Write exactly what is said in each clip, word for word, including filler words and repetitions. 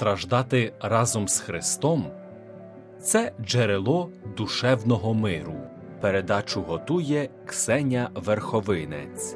страждати разом з Христом – це джерело душевного миру. Передачу готує Ксеня Верховинець.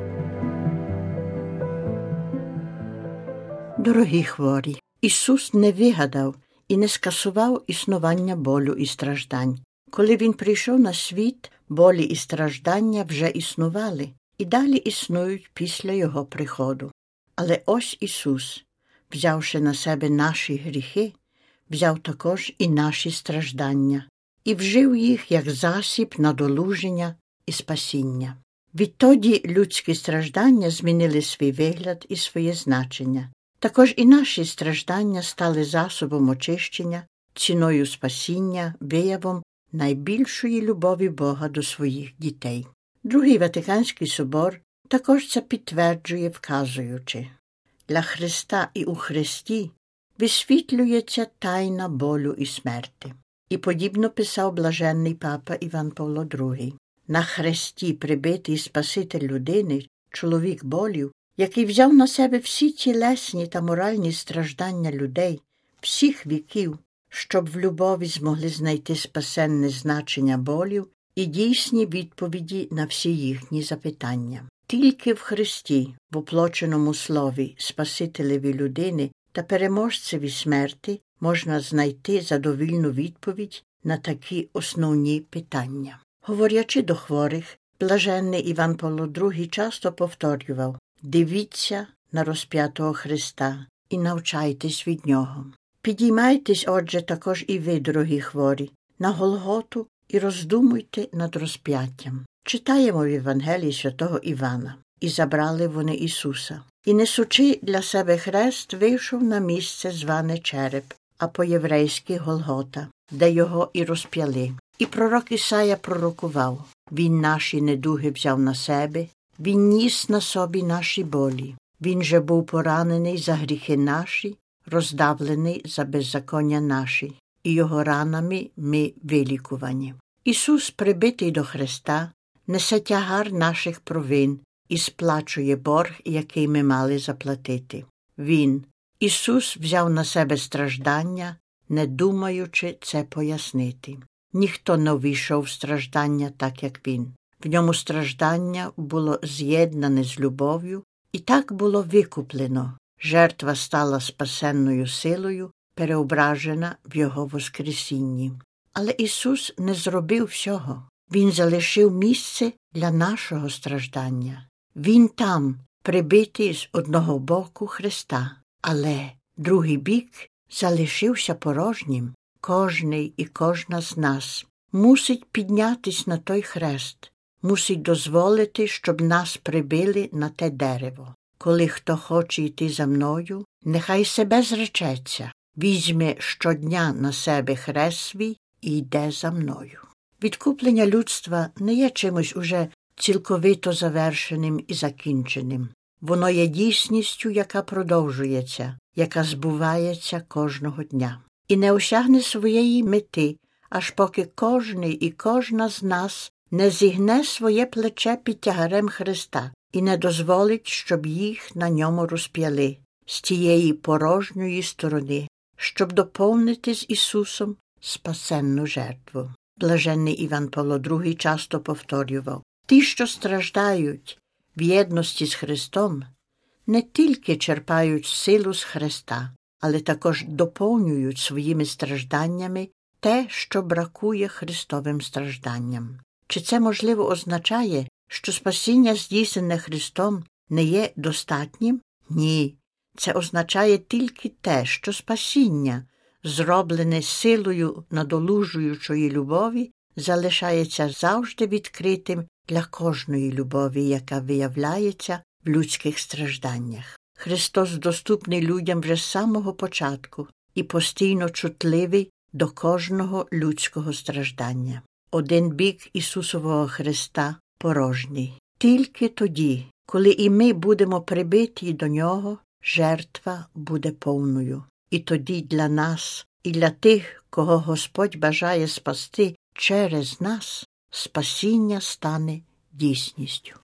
Дорогі хворі, Ісус не вигадав і не скасував існування болю і страждань. Коли Він прийшов на світ, болі і страждання вже існували і далі існують після Його приходу. Але ось Ісус, взявши на себе наші гріхи, взяв також і наші страждання і вжив їх як засіб надолуження і спасіння. Відтоді людські страждання змінили свій вигляд і своє значення. Також і наші страждання стали засобом очищення, ціною спасіння, виявом найбільшої любові Бога до своїх дітей. Другий Ватиканський собор також це підтверджує, вказуючи: «Для Христа і у Христі висвітлюється тайна болю і смерти». І подібно писав блаженний папа Іван Павло другий. На хресті прибитий Спаситель людини, чоловік болів, який взяв на себе всі тілесні та моральні страждання людей, всіх віків, щоб в любові змогли знайти спасенне значення болів і дійсні відповіді на всі їхні запитання. Тільки в Христі, в оплоченому слові Спасителеві людини та переможцеві смерти, можна знайти задовільну відповідь на такі основні питання. Говорячи до хворих, блаженний Іван Павло другий часто повторював: «Дивіться на розп'ятого Христа і навчайтесь від Нього». Підіймайтесь, отже, також і ви, дорогі хворі, на Голготу і роздумуйте над розп'яттям. Читаємо в Євангелії святого Івана. «І забрали вони Ісуса. І, несучи для себе хрест, вийшов на місце, зване Череп, а по-єврейськи Голгота, де його і розп'яли. І пророк Ісая пророкував: Він наші недуги взяв на себе, Він ніс на собі наші болі. Він же був поранений за гріхи наші, роздавлений за беззаконня наші, і його ранами ми вилікувані». Ісус, прибитий до хреста, несе тягар наших провин і сплачує борг, який ми мали заплатити. Він, Ісус, взяв на себе страждання, не думаючи це пояснити. Ніхто не увійшов в страждання так, як Він. В ньому страждання було з'єднане з любов'ю, і так було викуплено. Жертва стала спасенною силою, переображена в Його воскресінні. Але Ісус не зробив всього. Він залишив місце для нашого страждання. Він там, прибитий з одного боку хреста, але другий бік залишився порожнім. Кожний і кожна з нас мусить піднятись на той хрест, мусить дозволити, щоб нас прибили на те дерево. Коли хто хоче йти за мною, нехай себе зречеться, візьме щодня на себе хрест свій і йде за мною. Відкуплення людства не є чимось уже цілковито завершеним і закінченим. Воно є дійсністю, яка продовжується, яка збувається кожного дня. І не осягне своєї мети, аж поки кожний і кожна з нас не зігне своє плече під тягарем Христа і не дозволить, щоб їх на ньому розп'яли з тієї порожньої сторони, щоб доповнити з Ісусом спасенну жертву. Блаженний Іван Павло другий часто повторював: ті, що страждають в єдності з Христом, не тільки черпають силу з Христа, але також доповнюють своїми стражданнями те, що бракує Христовим стражданням. Чи це, можливо, означає, що спасіння, здійснене Христом, не є достатнім? Ні. Це означає тільки те, що спасіння, зроблене силою надолужуючої любові, залишається завжди відкритим для кожної любові, яка виявляється в людських стражданнях. Христос доступний людям вже з самого початку і постійно чутливий до кожного людського страждання. Один бік Ісусового Христа порожній. Тільки тоді, коли і ми будемо прибиті до Нього, жертва буде повною. І тоді для нас, і для тих, кого Господь бажає спасти через нас, спасіння стане дійсністю.